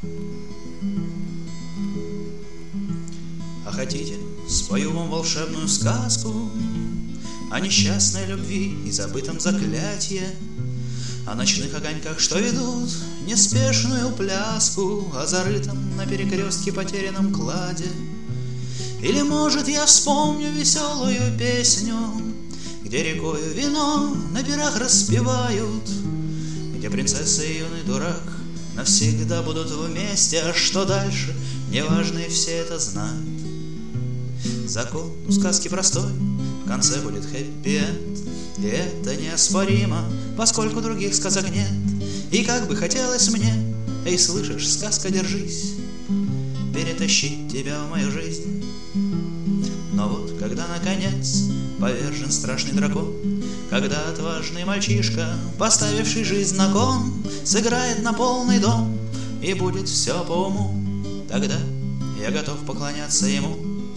А хотите, спою вам волшебную сказку о несчастной любви и забытом заклятье, о ночных огоньках, что ведут неспешную пляску, о зарытом на перекрестке потерянном кладе. Или, может, я вспомню веселую песню, где рекою вино на пирах распевают, где принцесса и юный дурак навсегда будут вместе, а что дальше, неважно, и все это знают. Закон у сказки простой, в конце будет хэппи-энд, и это неоспоримо, поскольку других сказок нет. И как бы хотелось мне, эй, слышишь, сказка, держись, перетащить тебя в мою жизнь. Но вот, когда, наконец, повержен страшный дракон, когда отважный мальчишка, поставивший жизнь на кон, сыграет на полный дом, и будет все по уму, тогда я готов поклоняться ему.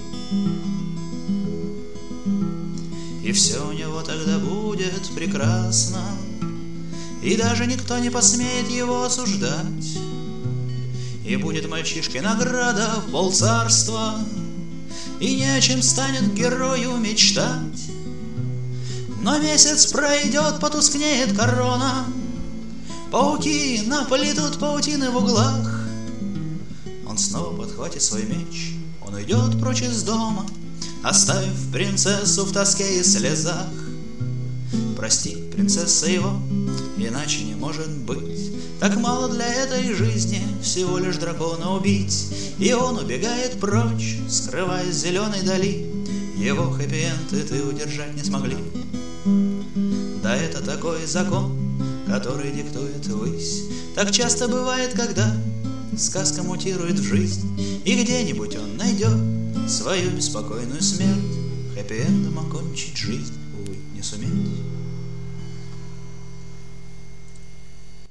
И все у него тогда будет прекрасно, и даже никто не посмеет его осуждать. И будет мальчишке награда в полцарства, и не о чем станет герою мечтать. Но месяц пройдет, потускнеет корона, пауки наплетут паутины в углах. Он снова подхватит свой меч, он уйдет прочь из дома, оставив принцессу в тоске и слезах. Прости, принцесса, его, иначе не может быть. Так мало для этой жизни всего лишь дракона убить. И он убегает прочь, скрываясь в зеленой дали. Его хэппи-энды ты удержать не смогли. Да это такой закон, который диктует высь. Так часто бывает, когда сказка мутирует в жизнь, и где-нибудь он найдет свою беспокойную смерть, хэппи-эндом окончить жизнь, увы, не суметь.